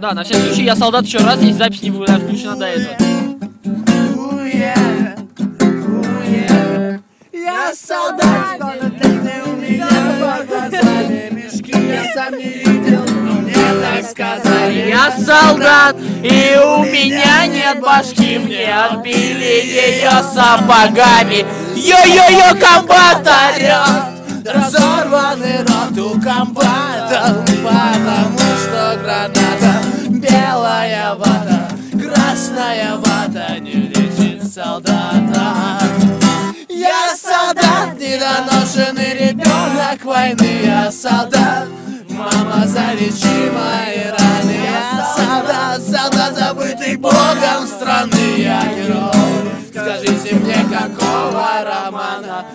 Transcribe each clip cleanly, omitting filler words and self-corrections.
Да, на всякий случай я солдат еще раз, если запись не будет отключена до этого. Я солдат, у меня под глазами мешки, я сам не видел, но мне так сказали. Я солдат, и у меня нет башки, мне отбили ее сапогами. Йо-йо-йо, комбат орёт, Разорванный рот у комбата, потому что граната, белая вата, красная вата не лечит солдата. Я солдат, недоношенный ребенок войны, я солдат, мама, залечи мои раны. Я солдат, солдат, забытый богом страны, я герой. Скажите мне, какого романа?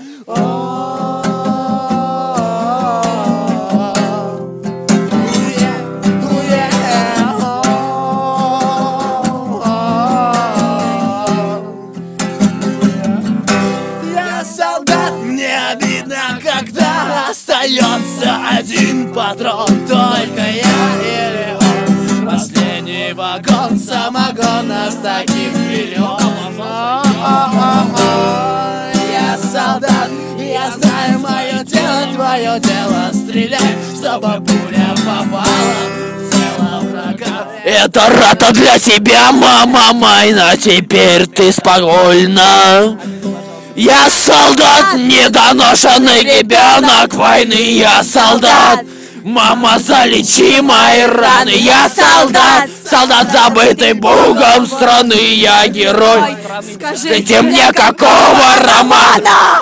Я солдат, мне обидно, когда остается один патрон, только я или он. Последний вагон самогона с таким миллионом. Я солдат, я знаю мое дело, твое дело стрелять, чтобы пуля попала в тело врага. это рата для тебя, мама майна, теперь ты спокойна. Я солдат, недоношенный ребенок войны, я солдат. Мама, залечи мои раны, я солдат, солдат, забытый богом страны, я герой. Скажите мне, какого романа?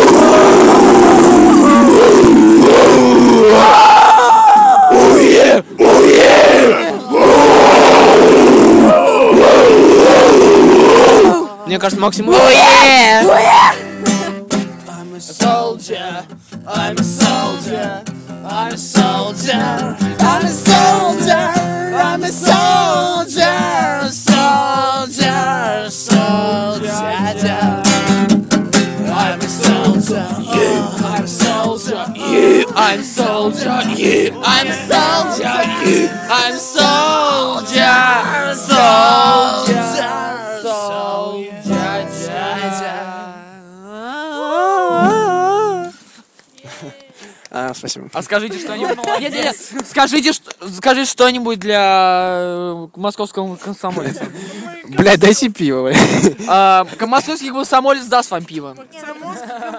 Уе, уе. Мне кажется, максимум. Уе! I'm a soldier, I'm a soldier, I'm a soldier, I'm a soldier, I'm a soldier, soldier, soldier. I'm a soldier, I'm a soldier, I'm soldier, I'm soldier, I'm soldier, soldier, Спасибо. А скажите что-нибудь. Нет. Скажите что-нибудь для московского комсомольца. Блядь, дайте пиво, блядь. Московский комсомолец даст вам пиво.